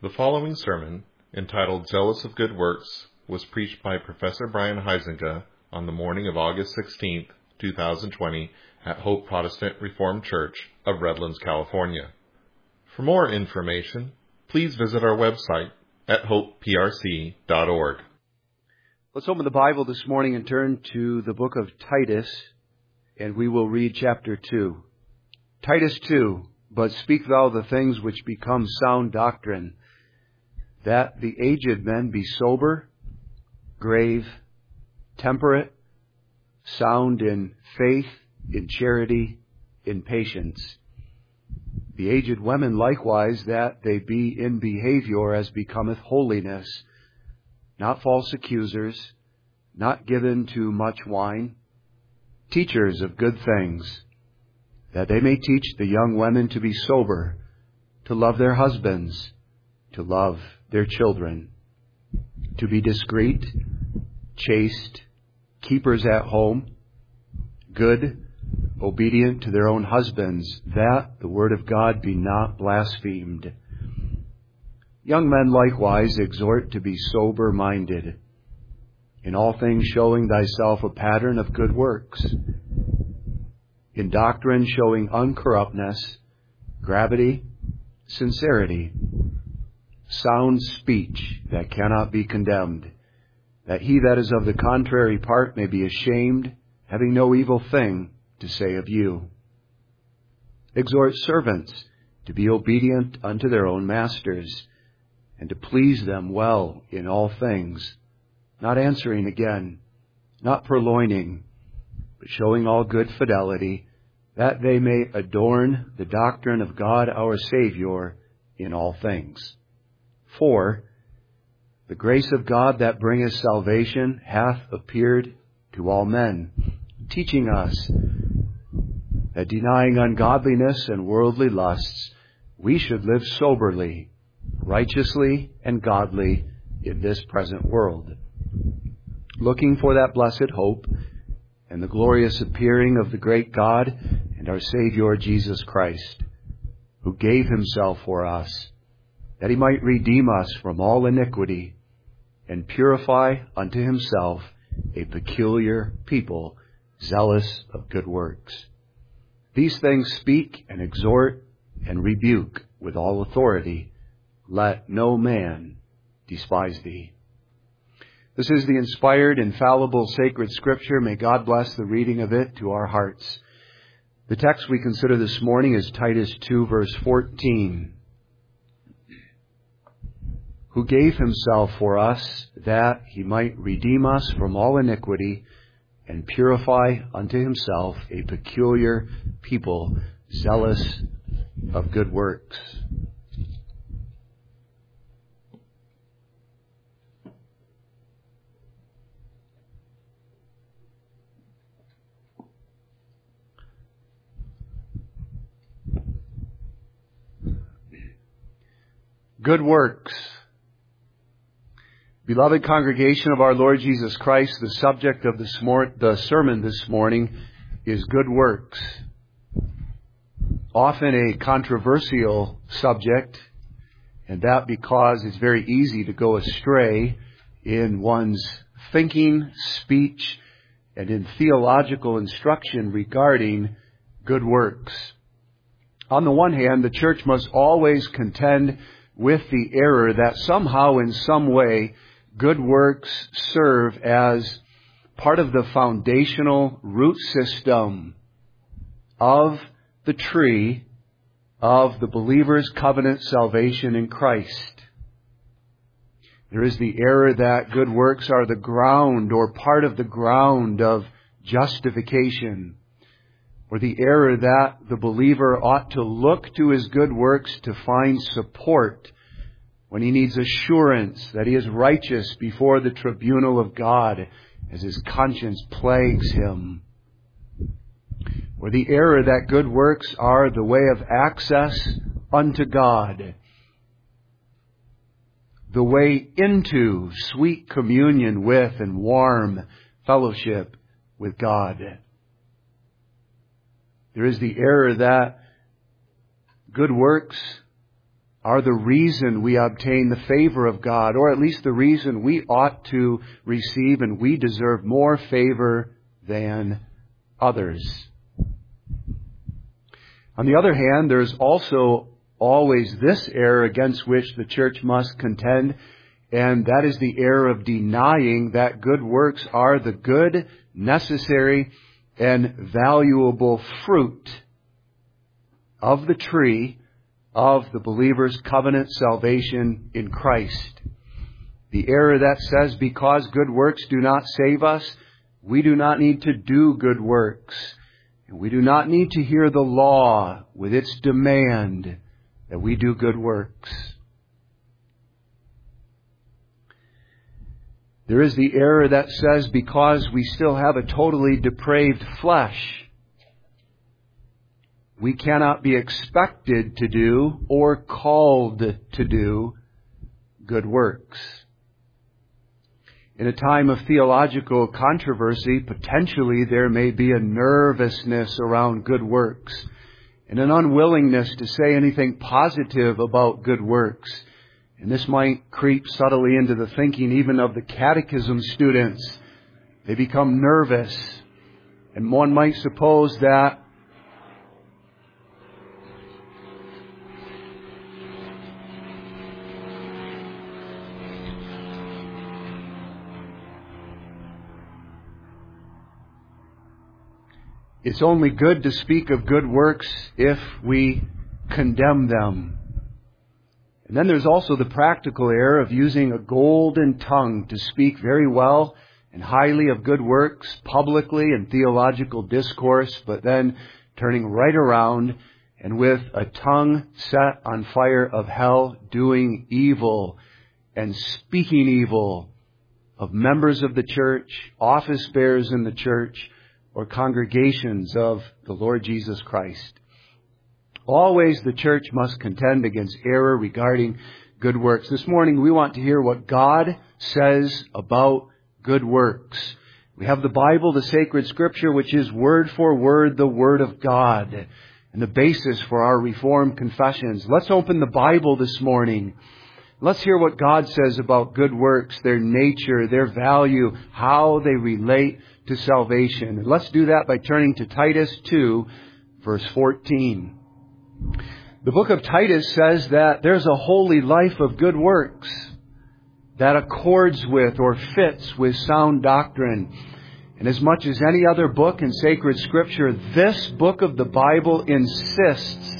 The following sermon, entitled Zealous of Good Works, was preached by Professor Brian Huizenga on the morning of August 16, 2020, at Hope Protestant Reformed Church of Redlands, California. For more information, please visit our website at hopeprc.org. Let's open the Bible this morning and turn to the book of Titus, and we will read chapter 2. Titus 2, but speak thou the things which become sound doctrine, that the aged men be sober, grave, temperate, sound in faith, in charity, in patience. The aged women likewise, that they be in behavior as becometh holiness, not false accusers, not given to much wine, teachers of good things, that they may teach the young women to be sober, to love their husbands, to love their children, to be discreet, chaste, keepers at home, good, obedient to their own husbands, that the word of God be not blasphemed. Young men likewise exhort to be sober-minded, in all things showing thyself a pattern of good works, in doctrine showing uncorruptness, gravity, sincerity, sound speech that cannot be condemned, that he that is of the contrary part may be ashamed, having no evil thing to say of you. Exhort servants to be obedient unto their own masters, and to please them well in all things, not answering again, not purloining, but showing all good fidelity, that they may adorn the doctrine of God our Savior in all things. For the grace of God that bringeth salvation hath appeared to all men, teaching us that denying ungodliness and worldly lusts, we should live soberly, righteously, and godly in this present world, looking for that blessed hope and the glorious appearing of the great God and our Savior Jesus Christ, who gave himself for us, that he might redeem us from all iniquity and purify unto himself a peculiar people, zealous of good works. These things speak and exhort and rebuke with all authority. Let no man despise thee. This is the inspired, infallible, sacred Scripture. May God bless the reading of it to our hearts. The text we consider this morning is Titus 2, verse 14. Who gave himself for us, that he might redeem us from all iniquity, and purify unto himself a peculiar people, zealous of good works. Good works. Beloved congregation of our Lord Jesus Christ, the subject of the sermon this morning is good works. Often a controversial subject, and that because it's very easy to go astray in one's thinking, speech, and in theological instruction regarding good works. On the one hand, the church must always contend with the error that somehow, in some way, good works serve as part of the foundational root system of the tree of the believer's covenant salvation in Christ. There is the error that good works are the ground or part of the ground of justification, or the error that the believer ought to look to his good works to find support when he needs assurance that he is righteous before the tribunal of God as his conscience plagues him. Or the error that good works are the way of access unto God, the way into sweet communion with and warm fellowship with God. There is the error that good works are the reason we obtain the favor of God, or at least the reason we ought to receive and we deserve more favor than others. On the other hand, there's also always this error against which the church must contend, and that is the error of denying that good works are the good, necessary, and valuable fruit of the tree of the believer's covenant salvation in Christ. The error that says because good works do not save us, we do not need to do good works. And we do not need to hear the law with its demand that we do good works. There is the error that says because we still have a totally depraved flesh, we cannot be expected to do or called to do good works. In a time of theological controversy, potentially there may be a nervousness around good works and an unwillingness to say anything positive about good works. And this might creep subtly into the thinking even of the catechism students. They become nervous, and one might suppose that it's only good to speak of good works if we condemn them. And then there's also the practical error of using a golden tongue to speak very well and highly of good works publicly in theological discourse, but then turning right around and with a tongue set on fire of hell, doing evil and speaking evil of members of the church, office bearers in the church, or congregations of the Lord Jesus Christ. Always the church must contend against error regarding good works. This morning we want to hear what God says about good works. We have the Bible, the sacred Scripture, which is word for word the Word of God and the basis for our Reformed confessions. Let's open the Bible this morning. Let's hear what God says about good works, their nature, their value, how they relate to salvation. And let's do that by turning to Titus 2, verse 14. The book of Titus says that there's a holy life of good works that accords with or fits with sound doctrine. And as much as any other book in sacred Scripture, this book of the Bible insists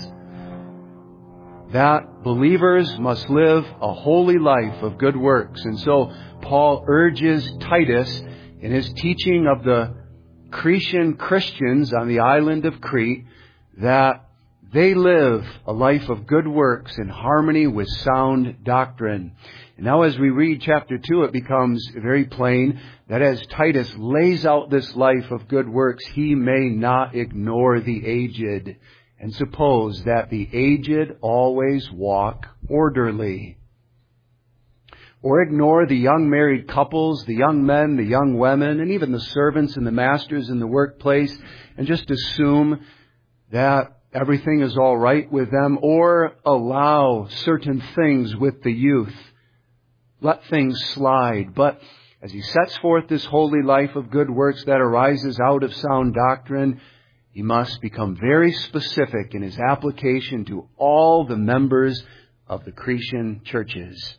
that believers must live a holy life of good works. And so Paul urges Titus in his teaching of the Cretan Christians on the island of Crete that they live a life of good works in harmony with sound doctrine. And now as we read chapter 2, it becomes very plain that as Titus lays out this life of good works, he may not ignore the aged and suppose that the aged always walk orderly. Or ignore the young married couples, the young men, the young women, and even the servants and the masters in the workplace, and just assume that everything is all right with them, or allow certain things with the youth. Let things slide. But as he sets forth this holy life of good works that arises out of sound doctrine, he must become very specific in his application to all the members of the Cretan churches.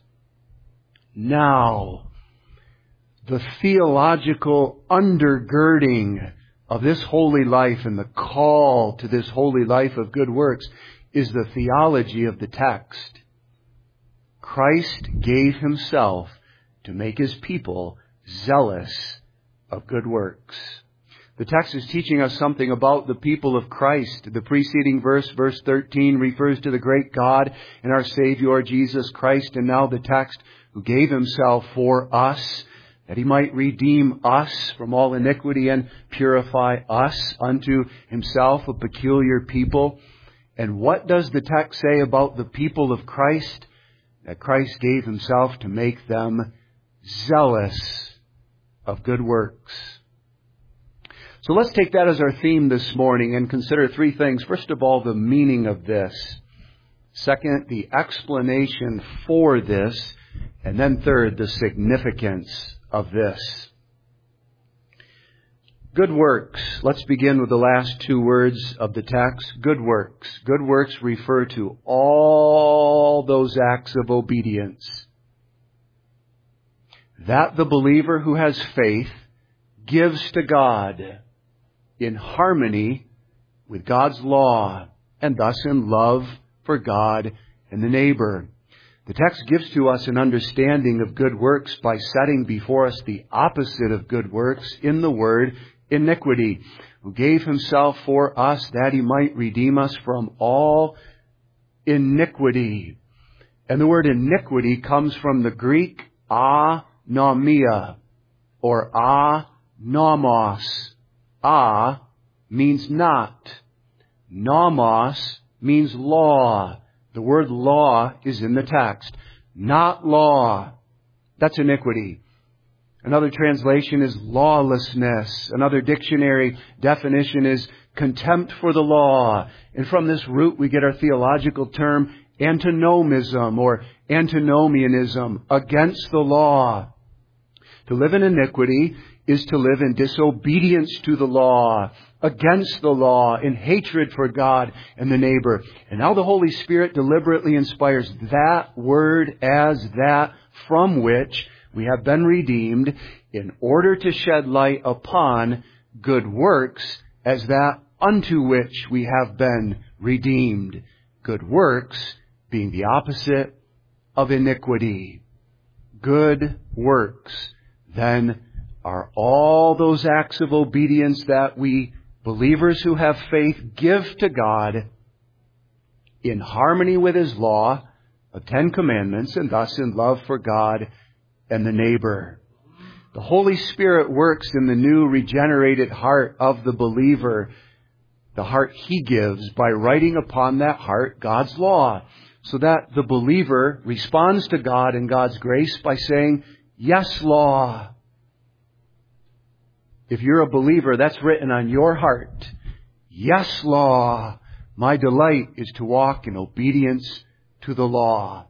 Now, the theological undergirding of this holy life and the call to this holy life of good works is the theology of the text. Christ gave himself to make his people zealous of good works. The text is teaching us something about the people of Christ. The preceding verse, verse 13, refers to the great God and our Savior, Jesus Christ. And now the text, who gave himself for us, that he might redeem us from all iniquity and purify us unto himself, a peculiar people. And what does the text say about the people of Christ? That Christ gave himself to make them zealous of good works. So let's take that as our theme this morning and consider three things. First of all, the meaning of this. Second, the explanation for this. And then third, the significance of this. Good works. Let's begin with the last two words of the text. Good works. Good works refer to all those acts of obedience that the believer who has faith gives to God in harmony with God's law and thus in love for God and the neighbor. The text gives to us an understanding of good works by setting before us the opposite of good works in the word iniquity, who gave himself for us that he might redeem us from all iniquity. And the word iniquity comes from the Greek anomia or nomos. Means not. Nomos means law. The word law is in the text. Not law. That's iniquity. Another translation is lawlessness. Another dictionary definition is contempt for the law. And from this root we get our theological term antinomism or antinomianism, against the law. To live in iniquity is to live in disobedience to the law, against the law, in hatred for God and the neighbor. And now the Holy Spirit deliberately inspires that word as that from which we have been redeemed, in order to shed light upon good works as that unto which we have been redeemed. Good works being the opposite of iniquity. Good works, then, are all those acts of obedience that we believers who have faith give to God in harmony with His law of 10 Commandments, and thus in love for God and the neighbor. The Holy Spirit works in the new regenerated heart of the believer, the heart He gives, by writing upon that heart God's law, so that the believer responds to God and God's grace by saying, "Yes, law." If you're a believer, that's written on your heart. "Yes, law. My delight is to walk in obedience to the law."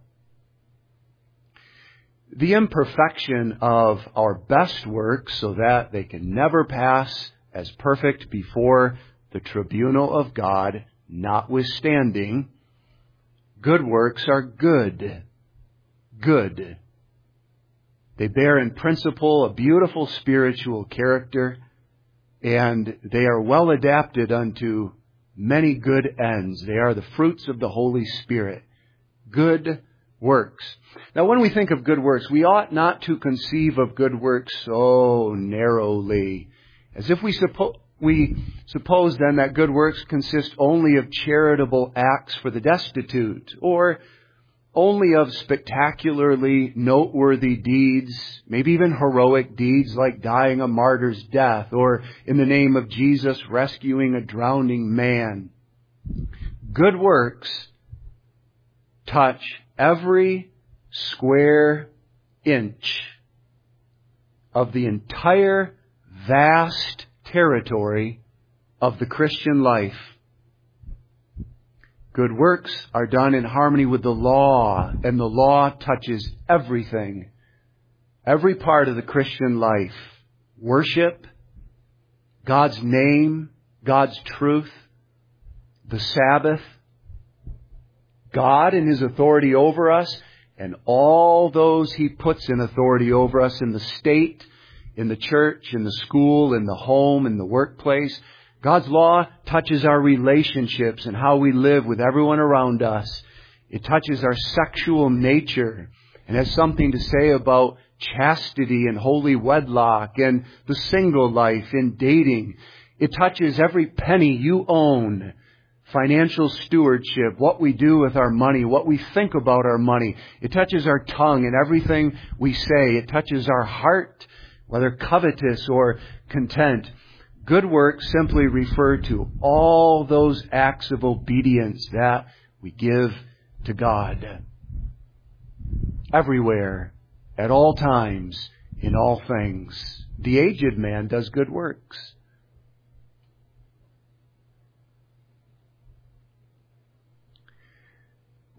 The imperfection of our best works, so that they can never pass as perfect before the tribunal of God, notwithstanding, good works are good. Good. They bear in principle a beautiful spiritual character, and they are well adapted unto many good ends. They are the fruits of the Holy Spirit. Good works. Now, when we think of good works, we ought not to conceive of good works so narrowly, as if we suppose then that good works consist only of charitable acts for the destitute, or only of spectacularly noteworthy deeds, maybe even heroic deeds like dying a martyr's death, or in the name of Jesus rescuing a drowning man. Good works touch every square inch of the entire vast territory of the Christian life. Good works are done in harmony with the law, and the law touches everything, every part of the Christian life. Worship, God's name, God's truth, the Sabbath, God and His authority over us, and all those He puts in authority over us in the state, in the church, in the school, in the home, in the workplace. God's law touches our relationships and how we live with everyone around us. It touches our sexual nature and has something to say about chastity and holy wedlock and the single life in dating. It touches every penny you own. Financial stewardship, what we do with our money, what we think about our money. It touches our tongue and everything we say. It touches our heart, whether covetous or content. Good works simply refer to all those acts of obedience that we give to God. Everywhere, at all times, in all things. The aged man does good works.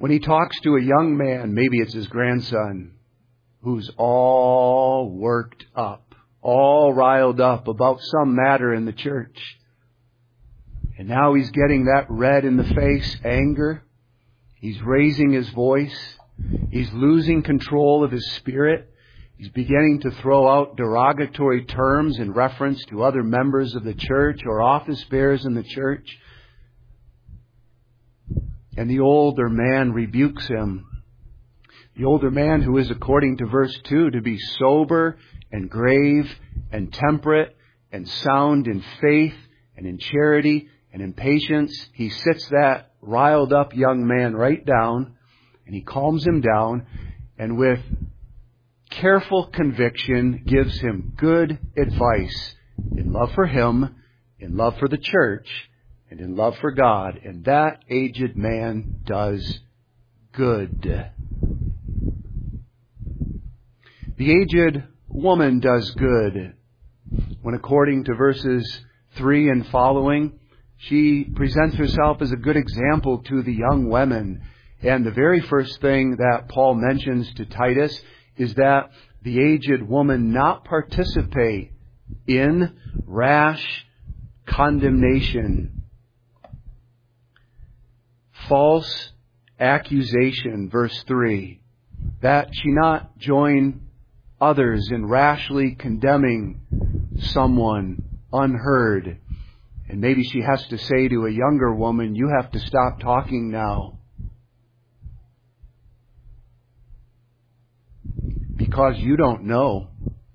when he talks to a young man, maybe it's his grandson, who's all worked up, all riled up about some matter in the church. And now he's getting that red in the face, anger. He's raising his voice. He's losing control of his spirit. He's beginning to throw out derogatory terms in reference to other members of the church or office bearers in the church. And the older man rebukes him. The older man, who is, according to verse 2, to be sober and grave and temperate and sound in faith and in charity and in patience, he sits that riled up young man right down, and he calms him down, and with careful conviction gives him good advice in love for him, in love for the church, and in love for God. And that aged man does good. The aged woman does good when, according to verses 3 and following, she presents herself as a good example to the young women. And the very first thing that Paul mentions to Titus is that the aged woman not participate in rash condemnation, false accusation, verse 3, that she not join others in rashly condemning someone unheard. And maybe she has to say to a younger woman, you have to stop talking now, because you don't know.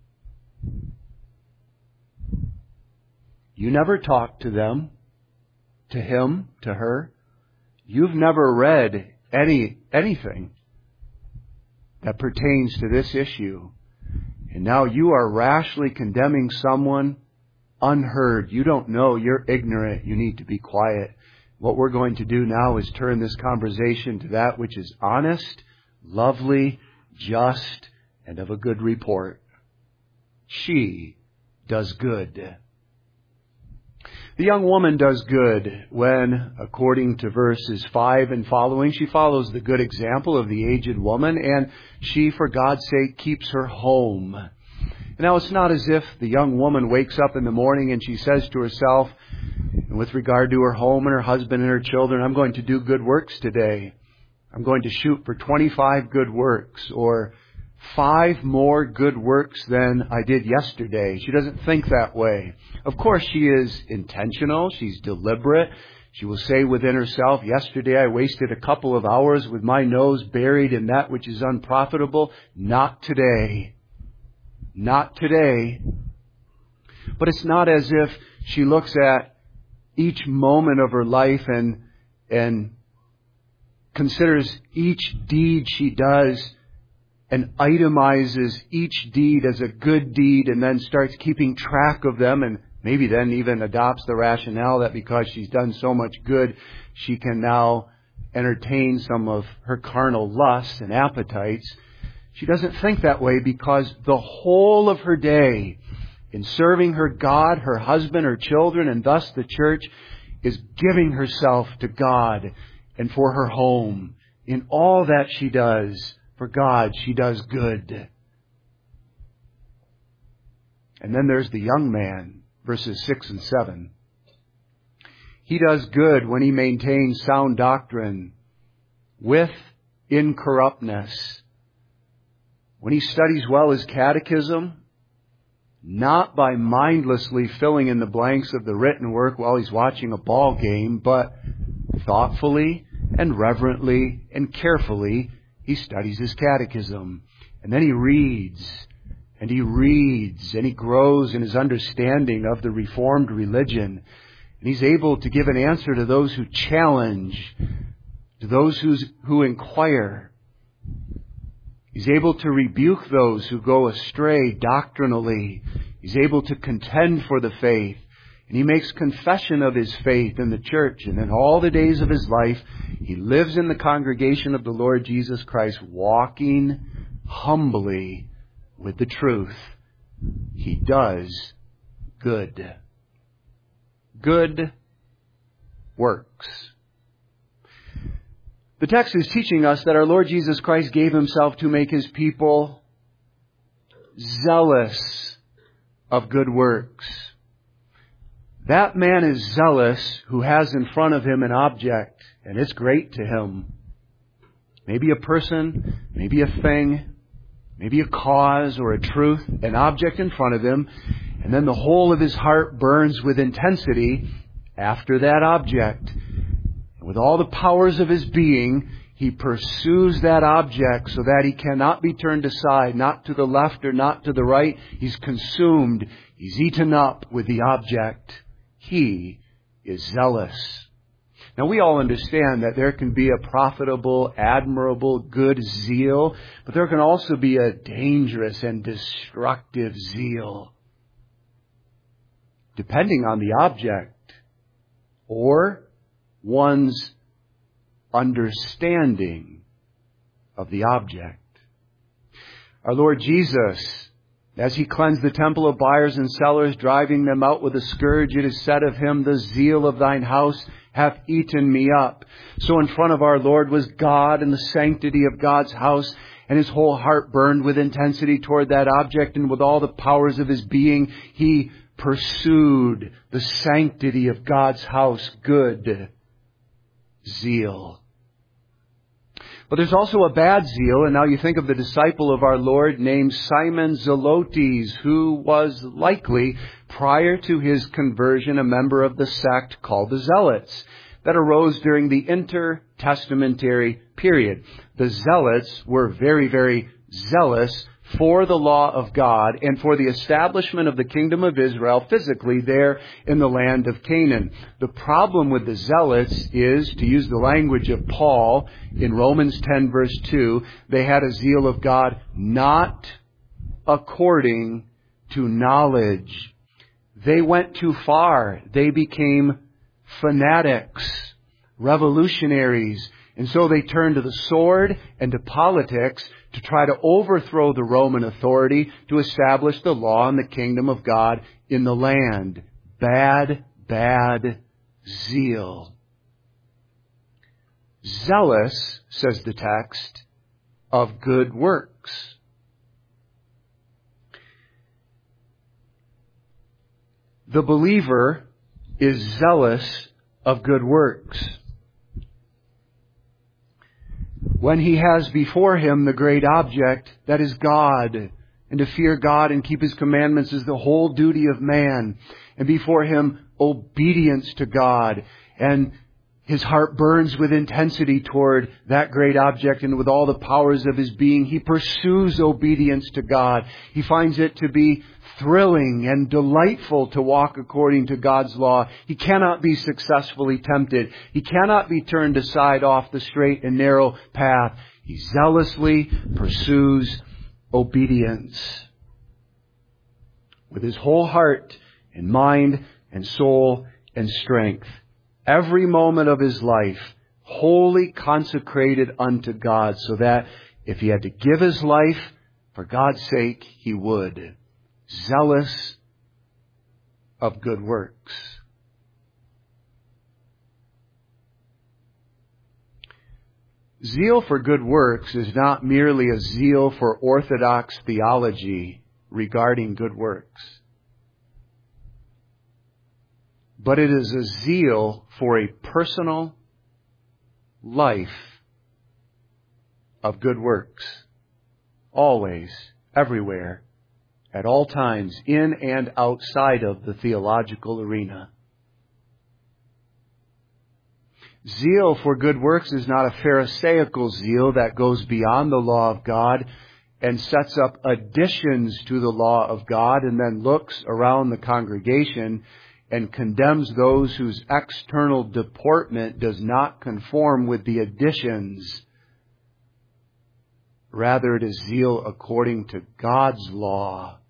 You never talked to them, to him, to her. You've never read anything that pertains to this issue. And now you are rashly condemning someone unheard. You don't know. You're ignorant. You need to be quiet. What we're going to do now is turn this conversation to that which is honest, lovely, just, and of a good report. She does good. The young woman does good when, according to verses 5 and following, she follows the good example of the aged woman, and she, for God's sake, keeps her home. Now, it's not as if the young woman wakes up in the morning and she says to herself, with regard to her home and her husband and her children, I'm going to do good works today. I'm going to shoot for 25 good works, or 5 more good works than I did yesterday. She doesn't think that way. Of course, she is intentional. She's deliberate. She will say within herself, yesterday I wasted a couple of hours with my nose buried in that which is unprofitable. Not today. Not today. But it's not as if she looks at each moment of her life and considers each deed she does and itemizes each deed as a good deed and then starts keeping track of them, and maybe then even adopts the rationale that because she's done so much good, she can now entertain some of her carnal lusts and appetites. She doesn't think that way, because the whole of her day in serving her God, her husband, her children, and thus the church, is giving herself to God and for her home. In all that she does for God, she does good. And then there's the young man, verses 6 and 7. He does good when he maintains sound doctrine with incorruptness. When he studies well his catechism, not by mindlessly filling in the blanks of the written work while he's watching a ball game, but thoughtfully and reverently and carefully he studies his catechism. And then he reads, and he reads, and he grows in his understanding of the Reformed religion. And he's able to give an answer to those who challenge, to those who inquire. He's able to rebuke those who go astray doctrinally. He's able to contend for the faith. And he makes confession of his faith in the church. And in all the days of his life, he lives in the congregation of the Lord Jesus Christ, walking humbly with the truth. He does good. Good works. The text is teaching us that our Lord Jesus Christ gave Himself to make His people zealous of good works. That man is zealous who has in front of him an object, and it's great to him. Maybe a person, maybe a thing, maybe a cause or a truth, an object in front of him, and then the whole of his heart burns with intensity after that object. And with all the powers of his being, he pursues that object so that he cannot be turned aside, not to the left or not to the right. He's consumed. He's eaten up with the object. He is zealous. Now we all understand that there can be a profitable, admirable, good zeal, but there can also be a dangerous and destructive zeal, depending on the object or one's understanding of the object. Our Lord Jesus, as He cleansed the temple of buyers and sellers, driving them out with a scourge, it is said of Him, "The zeal of thine house hath eaten me up." So in front of our Lord was God and the sanctity of God's house, and His whole heart burned with intensity toward that object, and with all the powers of His being, He pursued the sanctity of God's house, good zeal. But there's also a bad zeal, and now you think of the disciple of our Lord named Simon Zelotes, who was likely, prior to his conversion, a member of the sect called the Zealots that arose during the intertestamentary period. The Zealots were very, very zealous for the law of God and for the establishment of the kingdom of Israel physically there in the land of Canaan. The problem with the Zealots is, to use the language of Paul in Romans 10 verse 2, they had a zeal of God not according to knowledge. They went too far. They became fanatics, revolutionaries, and so they turned to the sword and to politics to try to overthrow the Roman authority to establish the law and the kingdom of God in the land. Bad, bad zeal. Zealous, says the text, of good works. The believer is zealous of good works when he has before him the great object that is God, and to fear God and keep His commandments is the whole duty of man, and before him obedience to God, and his heart burns with intensity toward that great object, and with all the powers of his being he pursues obedience to God. He finds it to be thrilling and delightful to walk according to God's law. He cannot be successfully tempted. He cannot be turned aside off the straight and narrow path. He zealously pursues obedience with his whole heart and mind and soul and strength. Every moment of his life wholly consecrated unto God, so that if he had to give his life for God's sake, he would. Zealous of good works. Zeal for good works is not merely a zeal for orthodox theology regarding good works, but it is a zeal for a personal life of good works. Always, everywhere, at all times, in and outside of the theological arena. Zeal for good works is not a Pharisaical zeal that goes beyond the law of God and sets up additions to the law of God and then looks around the congregation and condemns those whose external deportment does not conform with the additions. Rather, it is zeal according to God's law.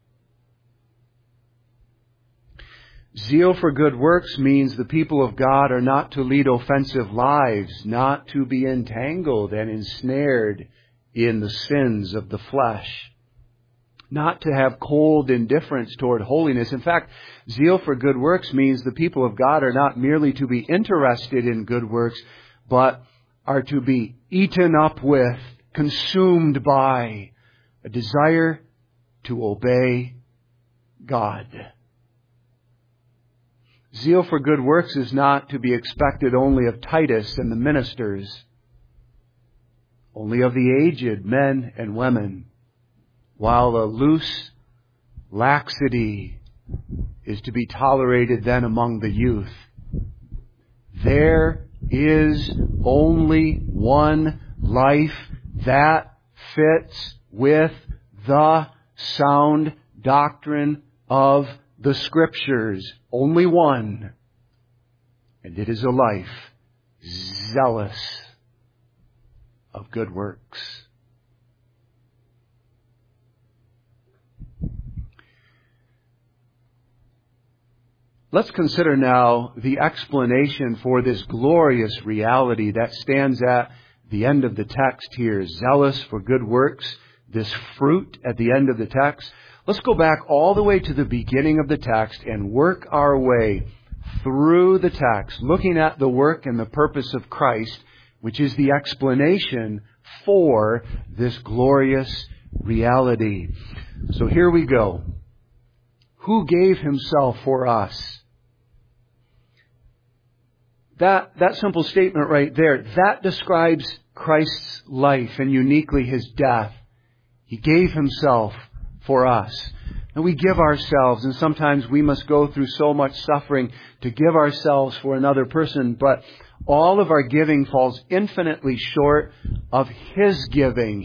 Zeal for good works means the people of God are not to lead offensive lives, not to be entangled and ensnared in the sins of the flesh, not to have cold indifference toward holiness. In fact, zeal for good works means the people of God are not merely to be interested in good works, but are to be eaten up with, consumed by a desire to obey God. Zeal for good works is not to be expected only of Titus and the ministers, only of the aged men and women, while a loose laxity is to be tolerated then among the youth. There is only one life that fits with the sound doctrine of the Scriptures. Only one. And it is a life zealous of good works. Let's consider now the explanation for this glorious reality that stands at the end of the text here. Zealous for good works, this fruit at the end of the text. Let's go back all the way to the beginning of the text and work our way through the text, looking at the work and the purpose of Christ, which is the explanation for this glorious reality. So here we go. Who gave Himself for us? That simple statement right there, that describes Christ's life and uniquely His death. He gave Himself for us. And we give ourselves, and sometimes we must go through so much suffering to give ourselves for another person, but all of our giving falls infinitely short of His giving.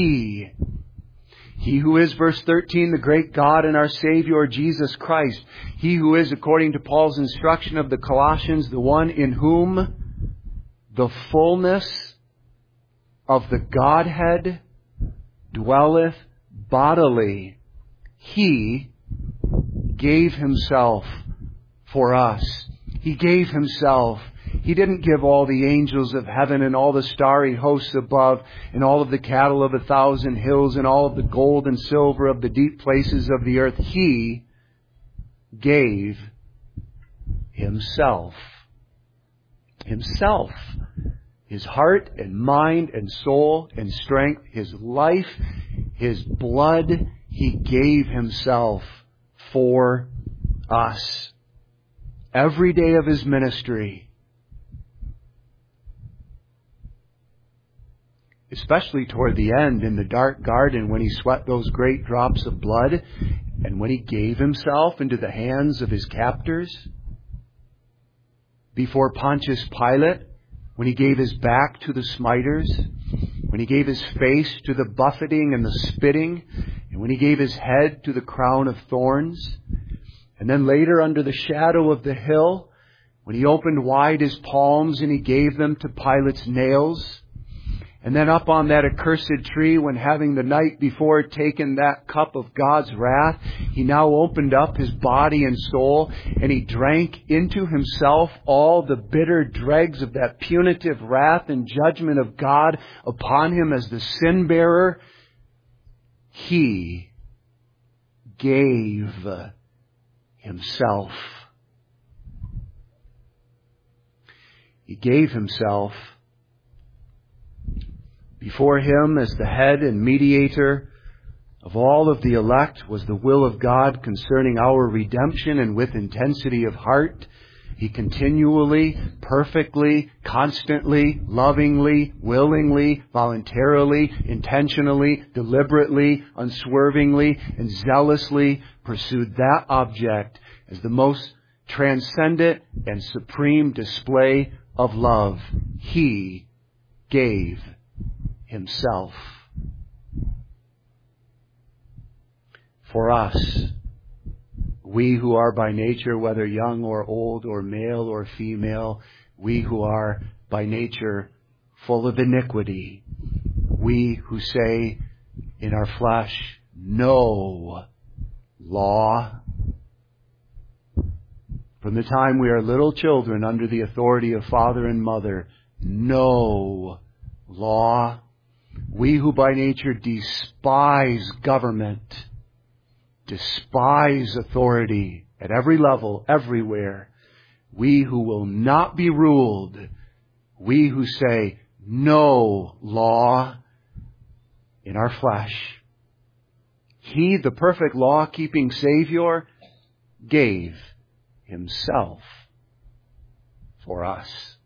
He who is, verse 13, the great God and our Savior, Jesus Christ. He who is, according to Paul's instruction of the Colossians, the one in whom the fullness of the Godhead dwelleth bodily. He gave Himself for us. He gave Himself. He didn't give all the angels of heaven and all the starry hosts above and all of the cattle of 1,000 hills and all of the gold and silver of the deep places of the earth. He gave Himself. Himself. His heart and mind and soul and strength. His life. His blood. He gave Himself for us. Every day of His ministry. Especially toward the end in the dark garden when He sweat those great drops of blood and when He gave Himself into the hands of His captors. Before Pontius Pilate, when He gave His back to the smiters, when He gave His face to the buffeting and the spitting, and when He gave His head to the crown of thorns. And then later under the shadow of the hill, when He opened wide His palms and He gave them to Pilate's nails. And then up on that accursed tree, when having the night before taken that cup of God's wrath, He now opened up His body and soul, and He drank into Himself all the bitter dregs of that punitive wrath and judgment of God upon Him as the sin bearer. He gave Himself. He gave Himself. Before Him, as the head and mediator of all of the elect, was the will of God concerning our redemption, and with intensity of heart, He continually, perfectly, constantly, lovingly, willingly, voluntarily, intentionally, deliberately, unswervingly, and zealously pursued that object as the most transcendent and supreme display of love. He gave Himself for us. We who are by nature, whether young or old or male or female, we who are by nature full of iniquity, we who say in our flesh, no law. From the time we are little children under the authority of father and mother, no law. We who by nature despise government, despise authority at every level, everywhere. We who will not be ruled. We who say no law in our flesh. He, the perfect law-keeping Savior, gave Himself for us.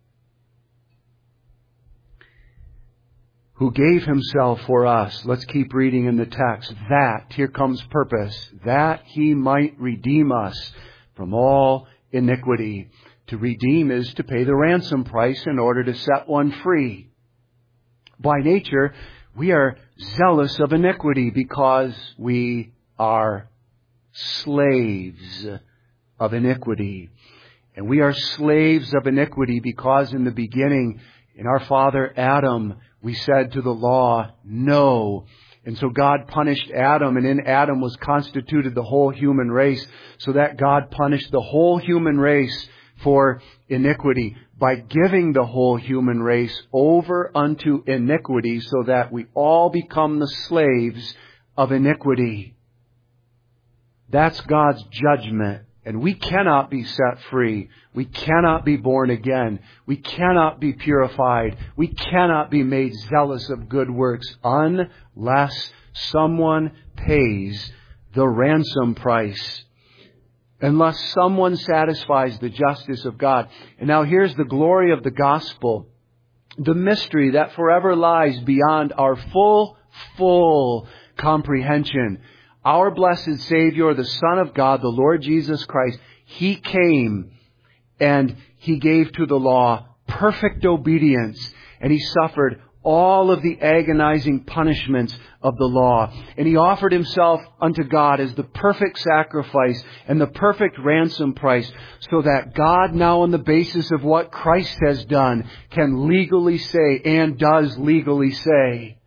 Who gave Himself for us. Let's keep reading in the text. That, here comes purpose, that He might redeem us from all iniquity. To redeem is to pay the ransom price in order to set one free. By nature, we are zealous of iniquity because we are slaves of iniquity. And we are slaves of iniquity because in the beginning, in our father Adam, we said to the law, no. And so God punished Adam, and in Adam was constituted the whole human race, so that God punished the whole human race for iniquity by giving the whole human race over unto iniquity so that we all become the slaves of iniquity. That's God's judgment. And we cannot be set free. We cannot be born again. We cannot be purified. We cannot be made zealous of good works unless someone pays the ransom price. Unless someone satisfies the justice of God. And now here's the glory of the gospel. The mystery that forever lies beyond our full comprehension. Our blessed Savior, the Son of God, the Lord Jesus Christ, He came and He gave to the law perfect obedience, and He suffered all of the agonizing punishments of the law. And He offered Himself unto God as the perfect sacrifice and the perfect ransom price, so that God now, on the basis of what Christ has done, can legally say, and does legally say,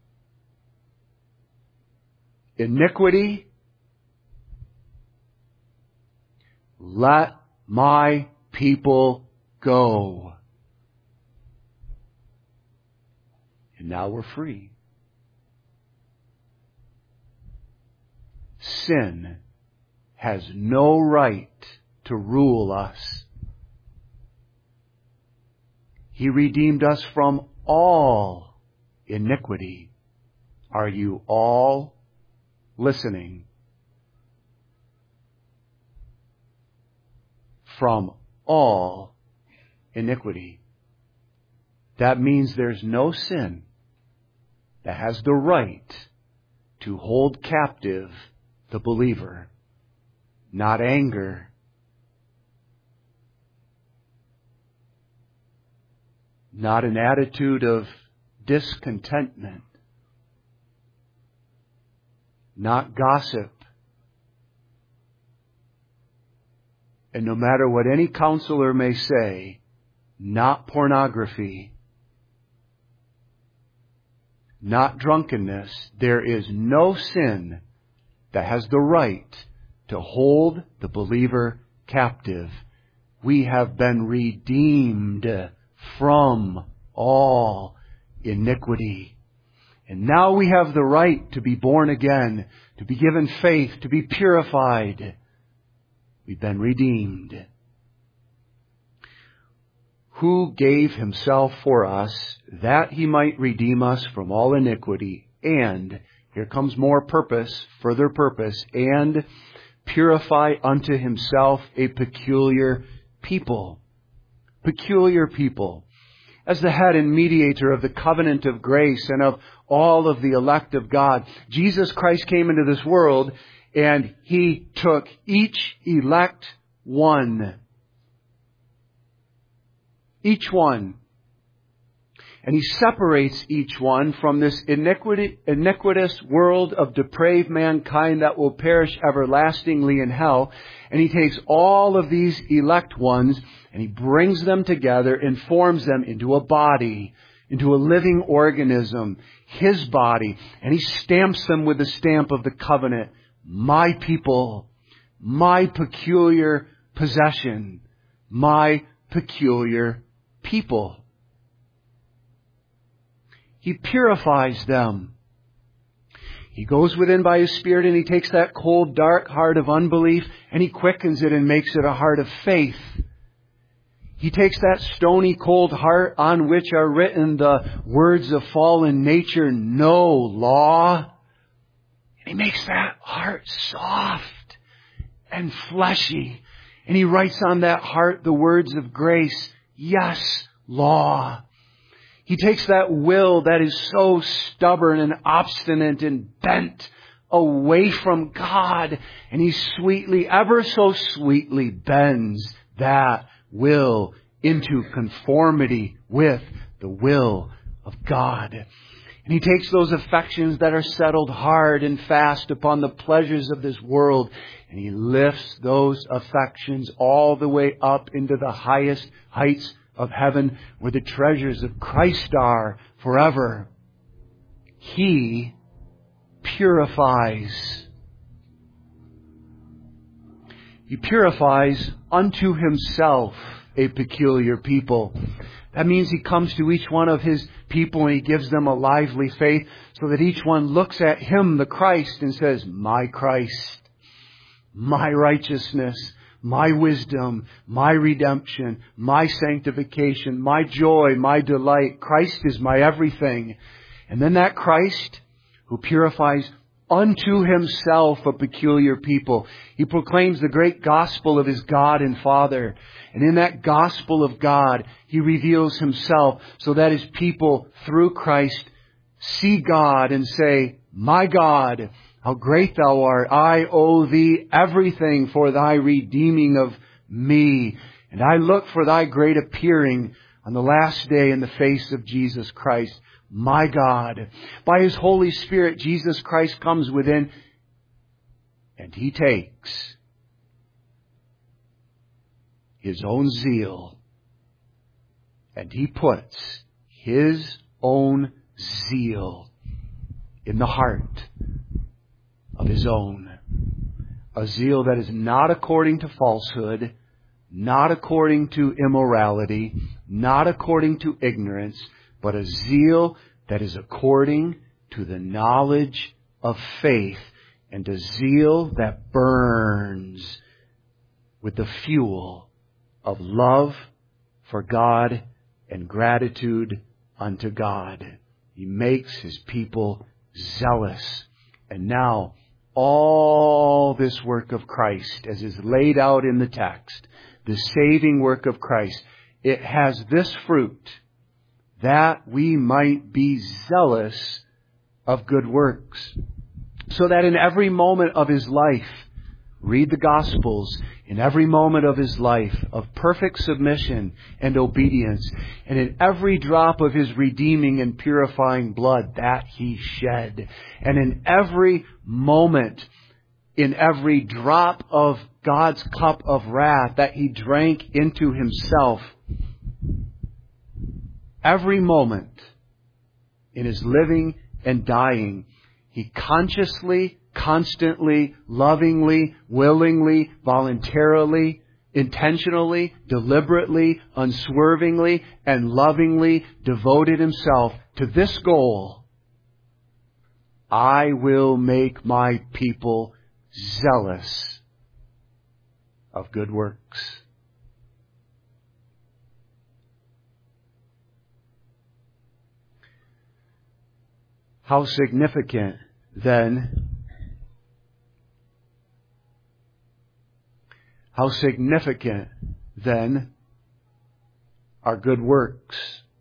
iniquity, let my people go. And now we're free. Sin has no right to rule us. He redeemed us from all iniquity. Are you all listening? From all iniquity. That means there's no sin that has the right to hold captive the believer. Not anger. Not an attitude of discontentment. Not gossip. And no matter what any counselor may say, not pornography, not drunkenness. There is no sin that has the right to hold the believer captive. We have been redeemed from all iniquity. And now we have the right to be born again, to be given faith, to be purified. We've been redeemed. Who gave Himself for us, that He might redeem us from all iniquity, and, here comes more purpose, further purpose, and purify unto Himself a peculiar people. Peculiar people. As the head and mediator of the covenant of grace and of all of the elect of God, Jesus Christ came into this world and He took each elect one. Each one. And He separates each one from this iniquitous world of depraved mankind that will perish everlastingly in hell. And He takes all of these elect ones and He brings them together and forms them into a body, into a living organism, His body. And He stamps them with the stamp of the covenant. My people, my peculiar possession, my peculiar people. He purifies them. He goes within by His Spirit and He takes that cold, dark heart of unbelief and He quickens it and makes it a heart of faith. He takes that stony cold heart on which are written the words of fallen nature, no law. And He makes that heart soft and fleshy. And He writes on that heart the words of grace, yes, law. He takes that will that is so stubborn and obstinate and bent away from God, and He sweetly, ever so sweetly bends that will into conformity with the will of God. And He takes those affections that are settled hard and fast upon the pleasures of this world, and He lifts those affections all the way up into the highest heights of heaven, where the treasures of Christ are forever. He purifies. He purifies unto Himself a peculiar people. That means He comes to each one of His people and He gives them a lively faith, so that each one looks at Him, the Christ, and says, my Christ, my righteousness, my wisdom, my redemption, my sanctification, my joy, my delight. Christ is my everything. And then that Christ, who purifies unto Himself a peculiar people, He proclaims the great gospel of His God and Father. And in that gospel of God, He reveals Himself so that His people, through Christ, see God and say, my God, how great Thou art. I owe Thee everything for Thy redeeming of me. And I look for Thy great appearing on the last day in the face of Jesus Christ. My God. By His Holy Spirit, Jesus Christ comes within, and He takes His own zeal and He puts His own zeal in the heart of His own. A zeal that is not according to falsehood, not according to immorality, not according to ignorance, but a zeal that is according to the knowledge of faith, and a zeal that burns with the fuel of love for God and gratitude unto God. He makes His people zealous. And now, all this work of Christ, as is laid out in the text, the saving work of Christ, it has this fruit, that we might be zealous of good works. So that in every moment of His life, read the Gospels, in every moment of His life of perfect submission and obedience, and in every drop of His redeeming and purifying blood that He shed, and in every moment, in every drop of God's cup of wrath that He drank into Himself, every moment in His living and dying, He consciously, constantly, lovingly, willingly, voluntarily, intentionally, deliberately, unswervingly, and lovingly devoted Himself to this goal. I will make my people zealous of good works. How significant, then, are good works?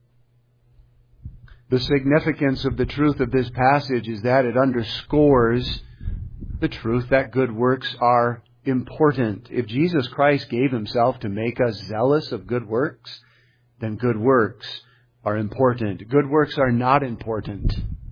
The significance of the truth of this passage is that it underscores the truth that good works are important. If Jesus Christ gave Himself to make us zealous of good works, then good works are important. Good works are not important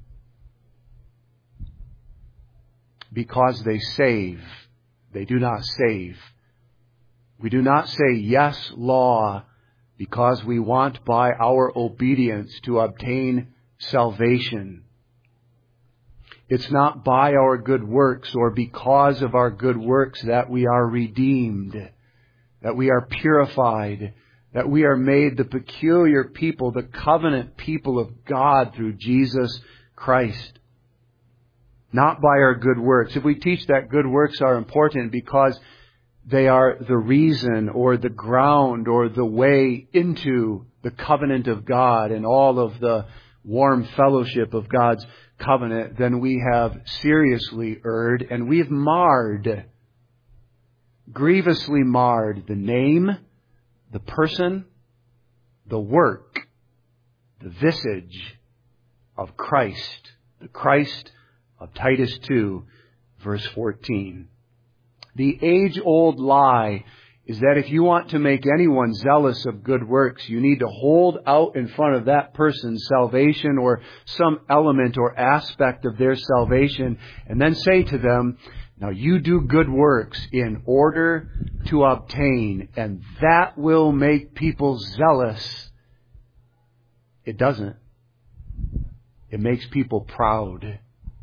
because they save. They do not save. We do not say, yes, law, because we want by our obedience to obtain salvation. It's not by our good works or because of our good works that we are redeemed, that we are purified, that we are made the peculiar people, the covenant people of God through Jesus Christ. Not by our good works. If we teach that good works are important because They are the reason or the ground or the way into the covenant of God and all of the warm fellowship of God's covenant, then we have seriously erred and we've marred, grievously marred the name, the person, the work, the visage of Christ, the Christ of Titus 2, verse 14. The age-old lie is that if you want to make anyone zealous of good works, you need to hold out in front of that person's salvation or some element or aspect of their salvation and then say to them, now you do good works in order to obtain, and that will make people zealous. It doesn't. It makes people proud.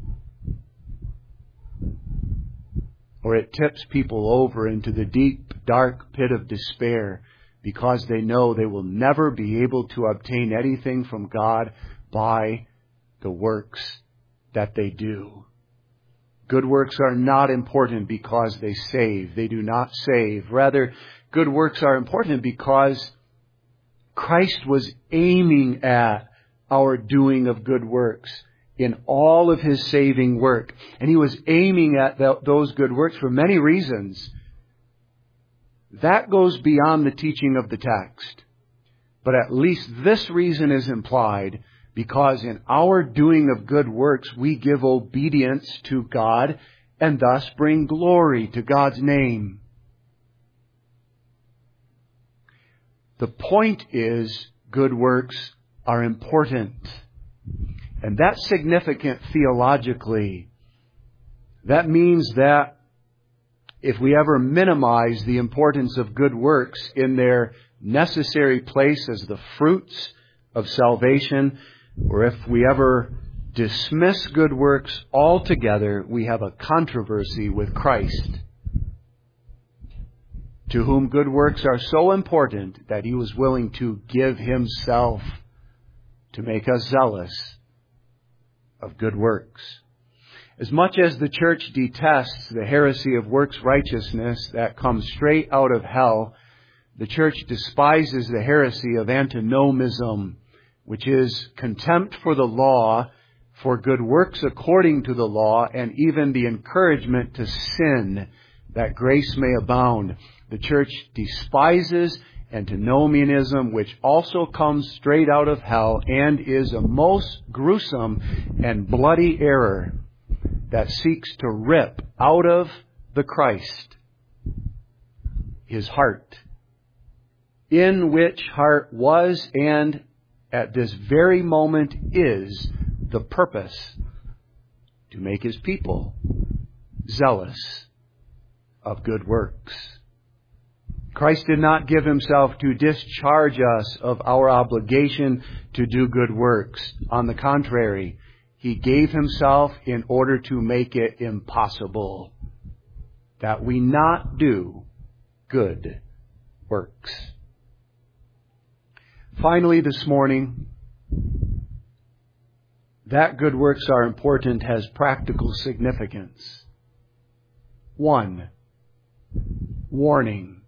Or it tips people over into the deep, dark pit of despair because they know they will never be able to obtain anything from God by the works that they do. Good works are not important because they save. They do not save. Rather, good works are important because Christ was aiming at our doing of good works in all of His saving work. And He was aiming at those good works for many reasons. That goes beyond the teaching of the text. But at least this reason is implied, because in our doing of good works, we give obedience to God and thus bring glory to God's name. The point is, good works are important. And that's significant theologically. That means that if we ever minimize the importance of good works in their necessary place as the fruits of salvation, or if we ever dismiss good works altogether, we have a controversy with Christ, to whom good works are so important that He was willing to give Himself to make us zealous of good works. As much as the church detests the heresy of works righteousness that comes straight out of hell, the church despises the heresy of antinomism, which is contempt for the law, for good works according to the law, and even the encouragement to sin, that grace may abound. The church despises antinomianism, which also comes straight out of hell and is a most gruesome and bloody error that seeks to rip out of the Christ His heart, in which heart was and at this very moment is the purpose to make His people zealous of good works. Christ did not give Himself to discharge us of our obligation to do good works. On the contrary, He gave Himself in order to make it impossible that we not do good works. Finally, this morning, that good works are important has practical significance. 1, warning.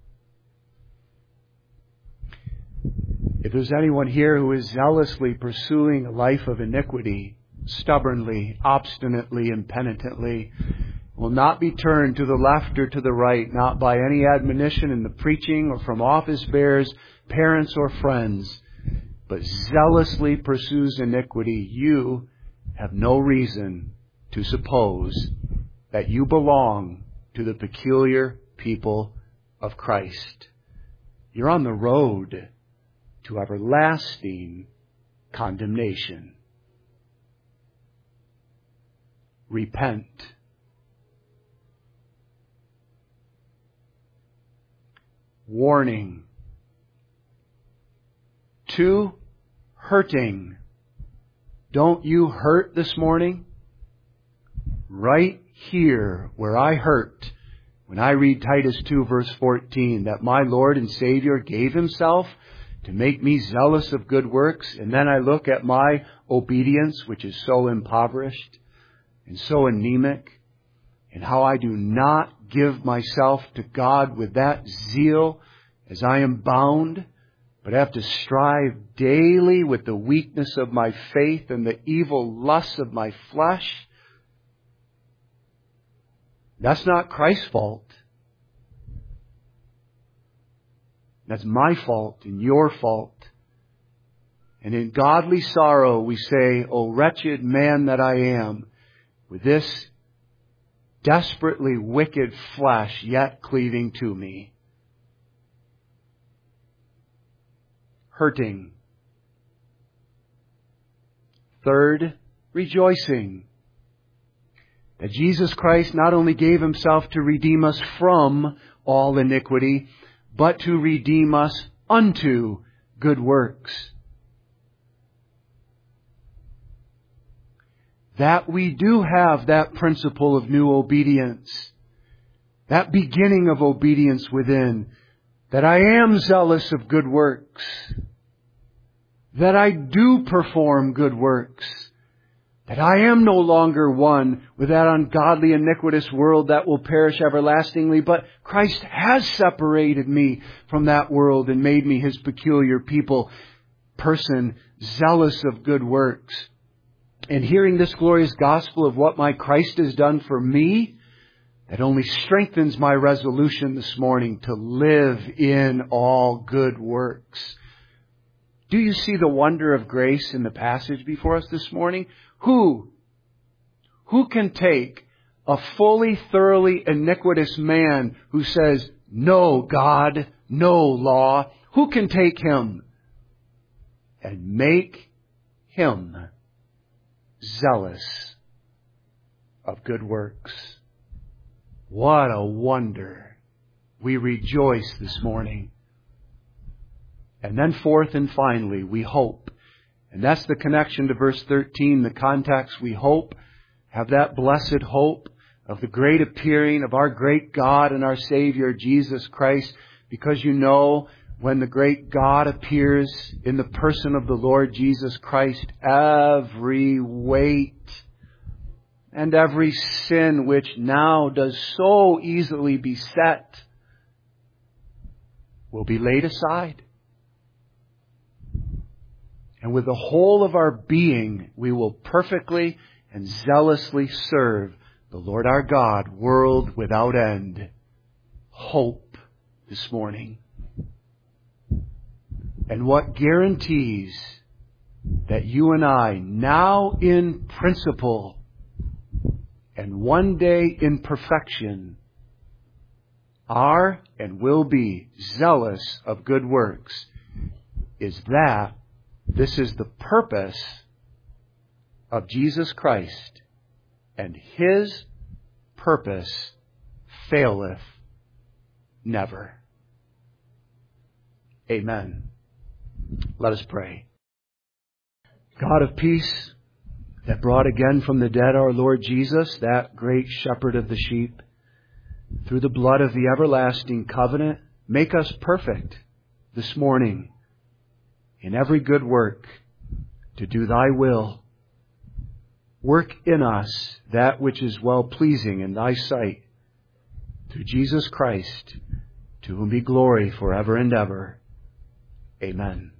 If there's anyone here who is zealously pursuing a life of iniquity, stubbornly, obstinately, and penitently, will not be turned to the left or to the right, not by any admonition in the preaching or from office bearers, parents, or friends, but zealously pursues iniquity, you have no reason to suppose that you belong to the peculiar people of Christ. You're on the road to everlasting condemnation. Repent. Warning. 2, hurting. Don't you hurt this morning? Right here where I hurt when I read Titus 2 verse 14, that my Lord and Savior gave Himself to make me zealous of good works, and then I look at my obedience, which is so impoverished and so anemic, and how I do not give myself to God with that zeal as I am bound, but have to strive daily with the weakness of my faith and the evil lusts of my flesh. That's not Christ's fault. That's my fault and your fault. And in godly sorrow we say, O wretched man that I am, with this desperately wicked flesh yet cleaving to me. Hurting. Third, rejoicing. That Jesus Christ not only gave Himself to redeem us from all iniquity, but to redeem us unto good works. That we do have that principle of new obedience, that beginning of obedience within, that I am zealous of good works, that I do perform good works, that I am no longer one with that ungodly, iniquitous world that will perish everlastingly, but Christ has separated me from that world and made me His peculiar person, zealous of good works. And hearing this glorious gospel of what my Christ has done for me, that only strengthens my resolution this morning to live in all good works. Do you see the wonder of grace in the passage before us this morning? Who can take a fully, thoroughly iniquitous man who says, no God, no law, who can take him and make him zealous of good works? What a wonder. We rejoice this morning. And then fourth and finally, we hope. And that's the connection to verse 13, the context. We hope, have that blessed hope of the great appearing of our great God and our Savior, Jesus Christ. Because you know, when the great God appears in the person of the Lord Jesus Christ, every weight and every sin which now does so easily beset will be laid aside. And with the whole of our being, we will perfectly and zealously serve the Lord our God, world without end. Hope this morning. And what guarantees that you and I, now in principle and one day in perfection, are and will be zealous of good works, is that this is the purpose of Jesus Christ, and His purpose faileth never. Amen. Let us pray. God of peace, that brought again from the dead our Lord Jesus, that great shepherd of the sheep, through the blood of the everlasting covenant, make us perfect this morning in every good work to do Thy will. Work in us that which is well-pleasing in Thy sight, through Jesus Christ, to whom be glory forever and ever. Amen.